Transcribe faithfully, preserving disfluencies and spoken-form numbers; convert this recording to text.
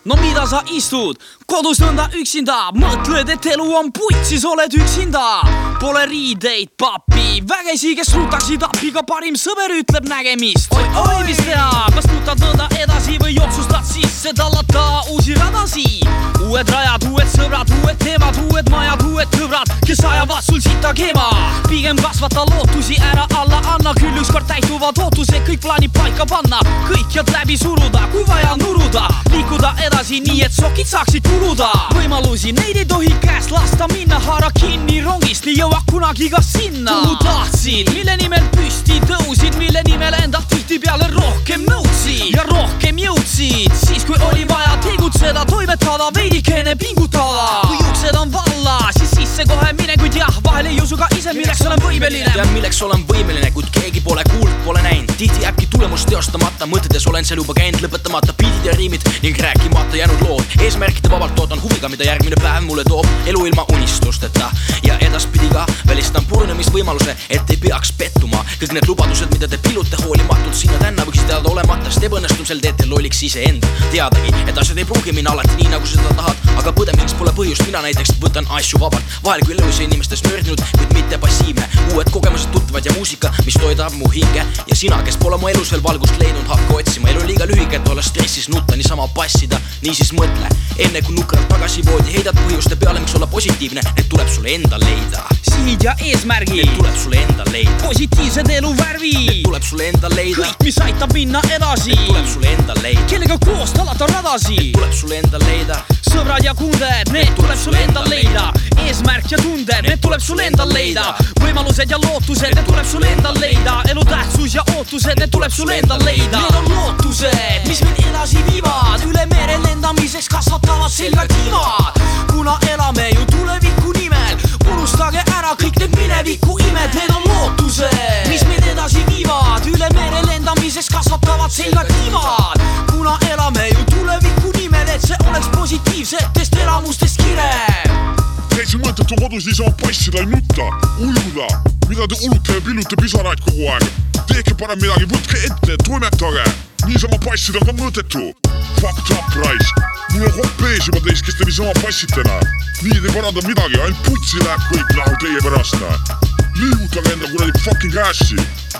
No mida sa istud? Kodus nõnda üksinda, mõtled, et elu on puit, siis oled üksinda. Pole riideid, papi, vägesi, kes rutaksid appiga, parim sõber ütleb nägemist. Oi, oi, mis teha, kas nutad nõnda edasi või otsustad sisse tallata uusi radasi? Uued rajad, uued sõbrad, uued teemad, uued majad, uued tõbrad, kes ajavad sul sita keema. Pigem kasvata lootusi, ära alla anna, küll ükskord täituvad ootused, kõik plaanib paika panna, kõik jääd läbi suruda, kui vaja nuruda, liikuda edasi nii, et sokid saaksid kuluda. Võimalusi, neid ei tohi käest lasta minna, haara kinni rongist, nii jõuak kunagi ka sinna. Kuhu tahtsid, mille nimel püsti tõusid, mille nimel enda tihti peale rohkem nõudsid ja rohkem jõudsid, siis kui oli vaja tegutseda, toimetada, veidikene pingutada. Kui uksed on valla, siis sisse kohe mine, kuid jah, vahel ei usu ka ise, milleks olen võimeline. Tean, milleks olen võimeline, kuid keegi pole kuuld, pole näinud. Tihti jääbki tulemus teostamata, mõtetes olen seal juba käinud, lõpetamata biidid ja riimid ning rääkimata jäänud lood. Eesmärkide vabalt ootan huviga, mida järgmine päev mulle toob. Elu ilma unistusteta ja edaspidi ka välistan purunemisvõimaluse, et ei peaks pettuma. Kõik need lubadused, mida te pilute hoolimatult sinna tänna, võiksid teada olemata, sest ebaõnnestumisel teete lolliks iseend. Teadagi, et asjad ei pruugi minna alati nii, nagu seda tahad, aga põdemiks pole põhjust, mina näiteks võtan asju vabalt. Vahel küll elus inimestes nördinud, kuid mitte passiivne. Uued kogemused tuttavad ja muusika, mis toidab mu hinge. Ja sina, kes pole mu elus veel valgust leidnud, hakka otsima. Elu liiga lühike, et olla stressis, nutta, niisama passida. Niisiis mõtle, enne kui nukralt tagasi voodi heidad põhjuste peale, miks olla positiivne, need tuleb sulle enda leida. Sihid ja eesmärgi, need tuleb sulle enda leida. Positiivsed eluvärvi, need tuleb sulle enda leida. Kõik, mis aitab minna edasi, need tuleb sulle enda leida. Kellega koos talata radasi, need tuleb sulle enda leida. Sõbrad ja kunded, need tuleb sulle enda leida. Eesmärk ja tunded, need tuleb sulle enda leida. Võimalused ja lootused, need tuleb sulle enda leida. Elu tähtsus ja ootused, need tuleb sulle enda leida. Need on lootused, mis mind edasi viivad, üle mere lendamiseks kasvatavad selga tiivad. Kuna elame ju tuleviku nimel, unustage ära kõik need mineviku imed. Need on lootused, mis mind edasi viivad, üle mere lendamiseks kasvatavad selga tiivad. Kuna elame ju tuleviku nimel, et see oleks positiivsetest elamustest kirev. Täitsa mõttetu kodus niisama passida ei nutta, uluda, mida te ulute ja pillute pisaraid kogu aeg. Teeke parem midagi, võtke ette, toimetage, niisama passida on ka mõttetu. Fucked up, rais, mul on hopp ees juba teist, kes te niisama passitena. Nii te paranda midagi, ainult putsi läheb kõik lahu teie pärast. Liigutage enda kuradi fucking assi.